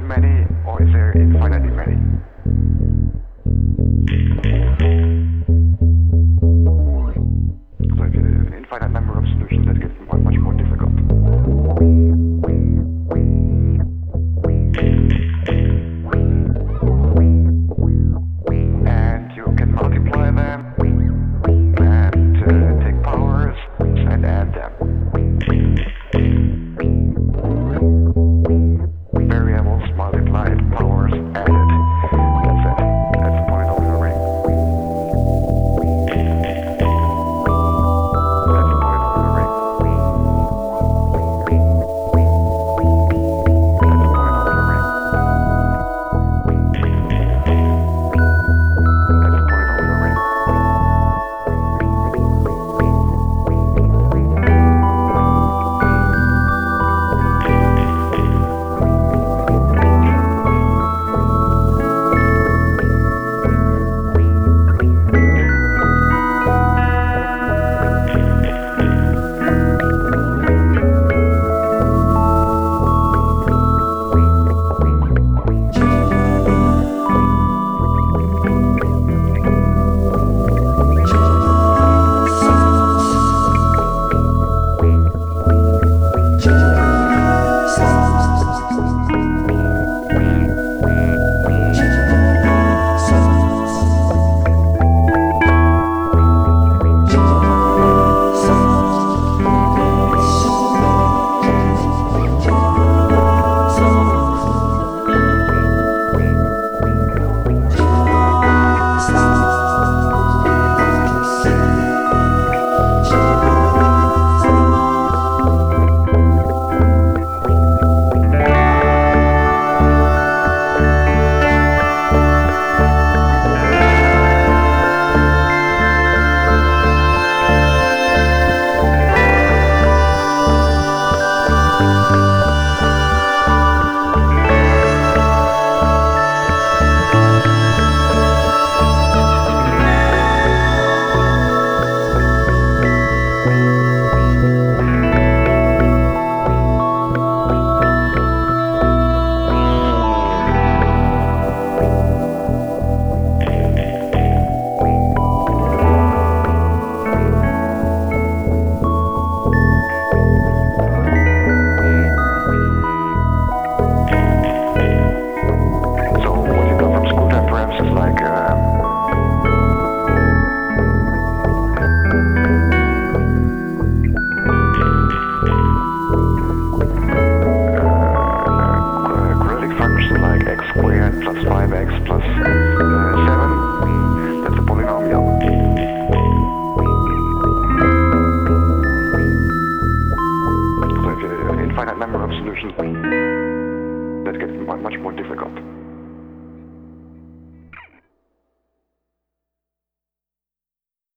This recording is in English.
many, or is there infinitely many? So if you have an infinite number of solutions, that gets much more difficult. And you can multiply them and take powers and add them. Variables multiplied, powers added. That's it. That's the point of the ring. That's the point of the ring. That's the point of the ring. That's the point of the ring. Plus 5x plus 7, that's a polynomial. So if you have an infinite number of solutions, that gets much more difficult.